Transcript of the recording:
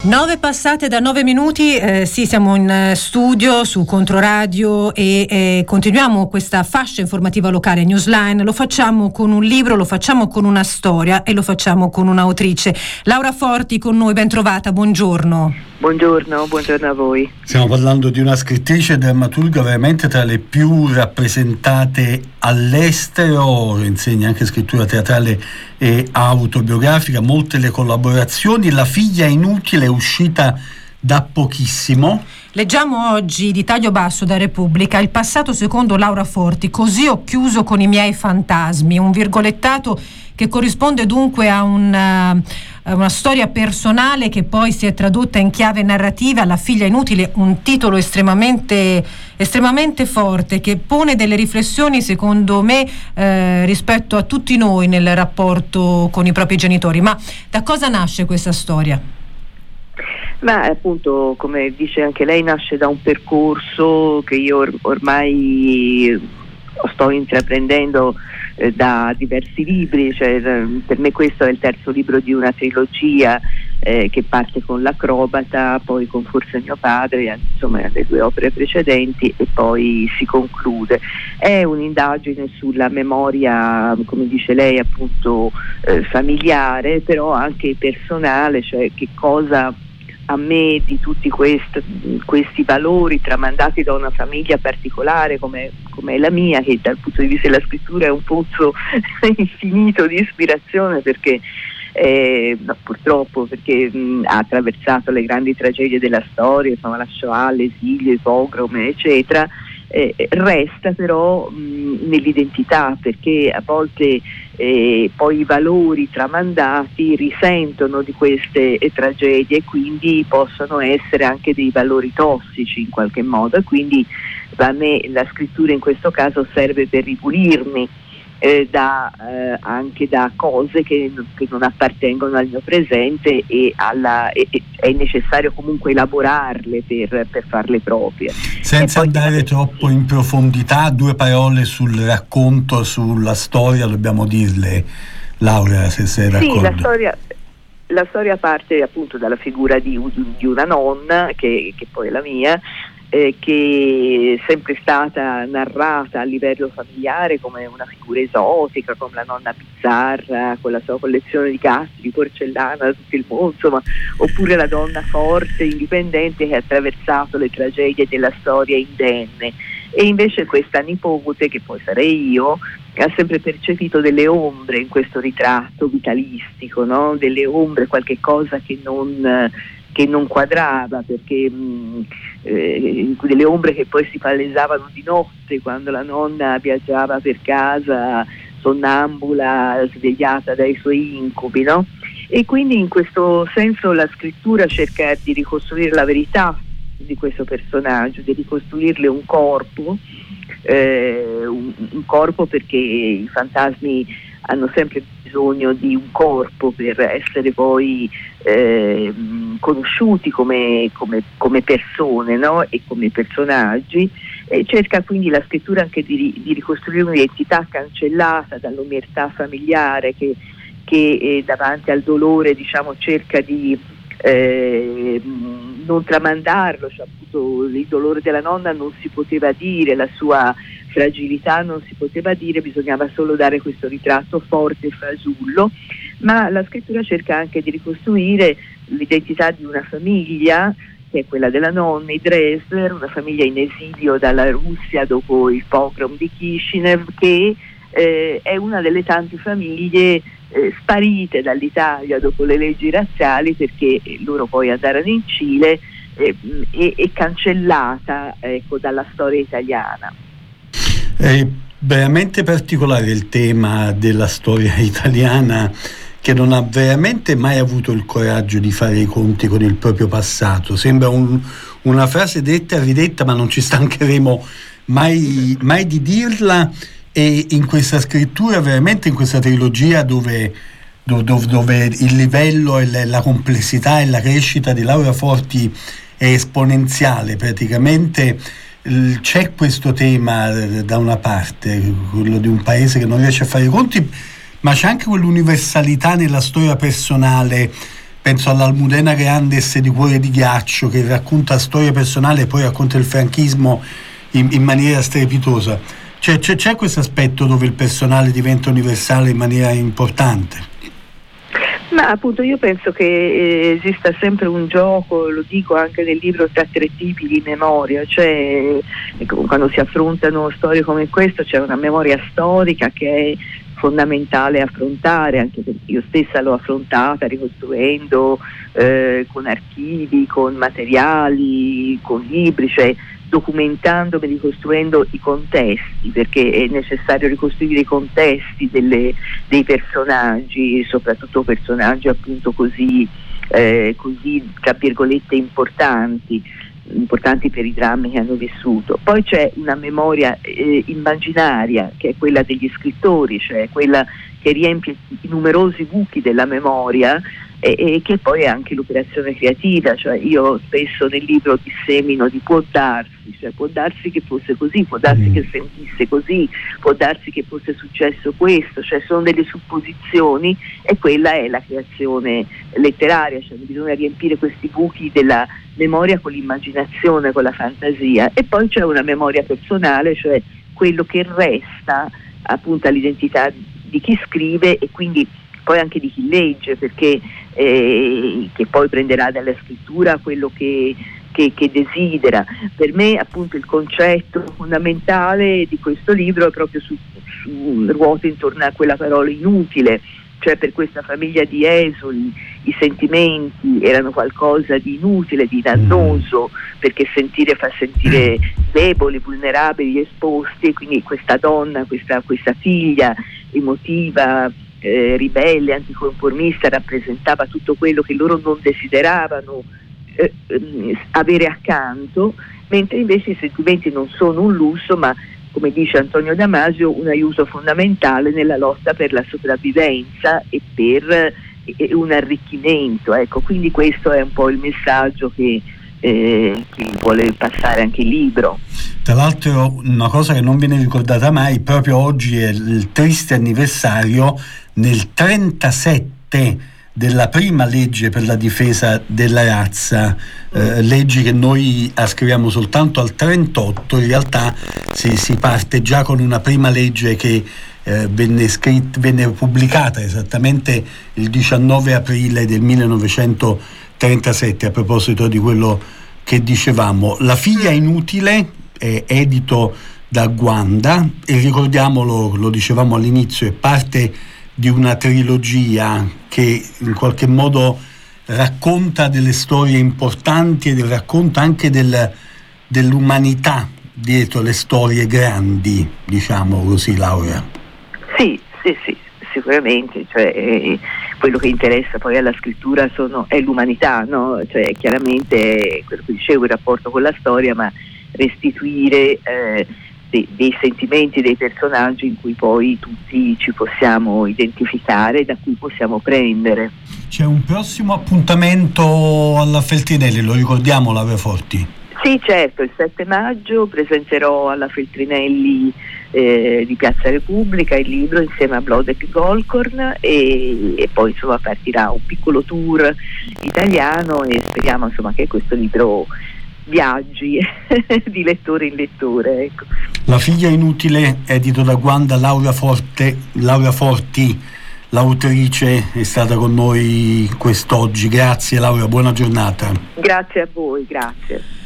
9 passate da 9 minuti, sì, siamo in studio su Controradio e continuiamo questa fascia informativa locale Newsline. Lo facciamo con un libro, lo facciamo con una storia e lo facciamo con un'autrice. Laura Forti con noi, ben trovata, buongiorno. Buongiorno a voi. Stiamo parlando di una scrittrice e drammaturga veramente tra le più rappresentate all'estero, insegna anche scrittura teatrale e autobiografica, molte le collaborazioni. La figlia inutile è uscita da pochissimo. Leggiamo oggi di taglio basso da Repubblica: il passato secondo Laura Forti, così ho chiuso con i miei fantasmi, un virgolettato che corrisponde dunque a una storia personale che poi si è tradotta in chiave narrativa. La figlia inutile, un titolo estremamente forte che pone delle riflessioni secondo me rispetto a tutti noi nel rapporto con i propri genitori. Ma da cosa nasce questa storia? Ma appunto, come dice anche lei, nasce da un percorso che io ormai sto intraprendendo da diversi libri, cioè, per me questo è il terzo libro di una trilogia che parte con L'Acrobata, poi con Forse mio padre, insomma le due opere precedenti, e poi si conclude. È un'indagine sulla memoria, come dice lei, appunto familiare, però anche personale, cioè che cosa a me di tutti questi valori tramandati da una famiglia particolare come è la mia, che dal punto di vista della scrittura è un pozzo infinito di ispirazione, perché purtroppo perché ha attraversato le grandi tragedie della storia, insomma la Shoah, l'esilio, i pogrom, eccetera. Resta però nell'identità, perché a volte poi i valori tramandati risentono di queste tragedie e quindi possono essere anche dei valori tossici in qualche modo, e quindi a me la scrittura in questo caso serve per ripulirmi anche da cose che non appartengono al mio presente, e è necessario comunque elaborarle per farle proprie. Senza andare troppo in profondità, 2 parole sul racconto, sulla storia dobbiamo dirle, Laura, se sei d'accordo. Sì, la storia parte appunto dalla figura di una nonna che poi è la mia, che è sempre stata narrata a livello familiare come una figura esotica, come la nonna bizzarra con la sua collezione di gatti, di porcellana da tutto il mondo, insomma, oppure la donna forte, indipendente, che ha attraversato le tragedie della storia indenne. E invece questa nipote, che poi sarei io, ha sempre percepito delle ombre in questo ritratto vitalistico, no? Delle ombre, qualche cosa che non quadrava, perché delle ombre che poi si palesavano di notte quando la nonna viaggiava per casa sonnambula, svegliata dai suoi incubi, no? E quindi in questo senso la scrittura cerca di ricostruire la verità di questo personaggio, di ricostruirle un corpo, perché i fantasmi hanno sempre bisogno di un corpo per essere poi conosciuti come persone, no? E come personaggi. Cerca quindi la scrittura anche di ricostruire un'identità cancellata dall'omertà familiare che davanti al dolore, diciamo, cerca di non tramandarlo, cioè appunto il dolore della nonna non si poteva dire, la sua fragilità non si poteva dire, bisognava solo dare questo ritratto forte e fasullo. Ma la scrittura cerca anche di ricostruire l'identità di una famiglia, che è quella della nonna, i Dresler, una famiglia in esilio dalla Russia dopo il pogrom di Kishinev, che è una delle tante famiglie sparite dall'Italia dopo le leggi razziali, perché loro poi andarono in Cile, e cancellata, ecco, dalla storia italiana. È veramente particolare il tema della storia italiana, che non ha veramente mai avuto il coraggio di fare i conti con il proprio passato. Sembra una frase detta e ridetta, ma non ci stancheremo mai di dirla. E in questa scrittura, veramente in questa trilogia dove il livello e la complessità e la crescita di Laura Forti è esponenziale, praticamente c'è questo tema da una parte, quello di un paese che non riesce a fare i conti, ma c'è anche quell'universalità nella storia personale penso all'Almudena Grandes di Cuore di Ghiaccio, che racconta storia personale e poi racconta il franchismo in maniera strepitosa. C'è questo aspetto dove il personale diventa universale in maniera importante? Ma appunto io penso che esista sempre un gioco, lo dico anche nel libro, tra tre tipi di memoria, cioè quando si affrontano storie come questo c'è una memoria storica che è fondamentale affrontare, anche perché io stessa l'ho affrontata ricostruendo con archivi, con materiali, con libri, cioè documentandomi, ricostruendo i contesti, perché è necessario ricostruire i contesti dei personaggi, soprattutto personaggi appunto così tra virgolette importanti per i drammi che hanno vissuto. Poi c'è una memoria immaginaria, che è quella degli scrittori, cioè quella che riempie i numerosi buchi della memoria, e che poi è anche l'operazione creativa, cioè io spesso nel libro dissemino di può darsi che fosse così, può darsi che sentisse così, può darsi che fosse successo questo, cioè sono delle supposizioni, e quella è la creazione letteraria, cioè bisogna riempire questi buchi della memoria con l'immaginazione, con la fantasia. E poi c'è una memoria personale, cioè quello che resta appunto all'identità di chi scrive e quindi poi anche di chi legge, perché che poi prenderà dalla scrittura quello che desidera. Per me appunto il concetto fondamentale di questo libro è proprio ruota intorno a quella parola inutile, cioè per questa famiglia di esuli i sentimenti erano qualcosa di inutile, di dannoso, perché sentire fa sentire deboli, vulnerabili, esposti, e quindi questa donna, questa figlia emotiva, ribelle, anticonformista, rappresentava tutto quello che loro non desideravano avere accanto, mentre invece i sentimenti non sono un lusso, ma, come dice Antonio Damasio, un aiuto fondamentale nella lotta per la sopravvivenza e per un arricchimento. Ecco, quindi questo è un po' il messaggio che vuole passare anche il libro. Tra l'altro, una cosa che non viene ricordata mai, proprio oggi è il triste anniversario nel 37 della prima legge per la difesa della razza, leggi che noi ascriviamo soltanto al 38. In realtà si parte già con una prima legge che venne pubblicata esattamente il 19 aprile del 1937, a proposito di quello che dicevamo. La figlia inutile è edito da Guanda e, ricordiamolo, lo dicevamo all'inizio, è parte di una trilogia che in qualche modo racconta delle storie importanti e racconta anche dell'umanità dietro le storie grandi, diciamo così, Laura. Sì, sicuramente, cioè quello che interessa poi alla scrittura è l'umanità, no? Cioè chiaramente quello che dicevo, il rapporto con la storia, ma restituire dei sentimenti dei personaggi in cui poi tutti ci possiamo identificare, da cui possiamo prendere. C'è un prossimo appuntamento alla Feltrinelli, lo ricordiamo, Laura Forti? Sì, certo, il 7 maggio presenterò alla Feltrinelli di Piazza Repubblica il libro insieme a Blodek Golkorn, e poi insomma partirà un piccolo tour italiano, e speriamo insomma che questo libro viaggi di lettore in lettore, ecco. La figlia inutile, edito da Guanda. Laura Forti, l'autrice, è stata con noi quest'oggi. Grazie Laura, buona giornata. Grazie a voi, grazie.